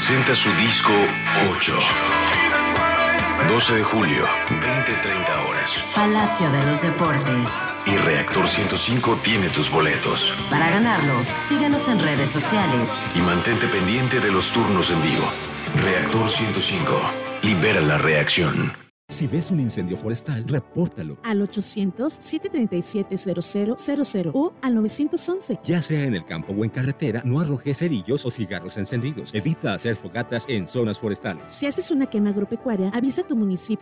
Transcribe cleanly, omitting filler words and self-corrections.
presenta su disco 8. 12 de julio, 20:30 horas. Palacio de los Deportes. Y Reactor 105 tiene tus boletos. Para ganarlo, síguenos en redes sociales. Y mantente pendiente de los turnos en vivo. Reactor 105. Libera la reacción. Si ves un incendio forestal, repórtalo. Al 800-737-0000 o al 911. Ya sea en el campo o en carretera, no arrojes cerillos o cigarros encendidos. Evita hacer fogatas en zonas forestales. Si haces una quema agropecuaria, avisa a tu municipio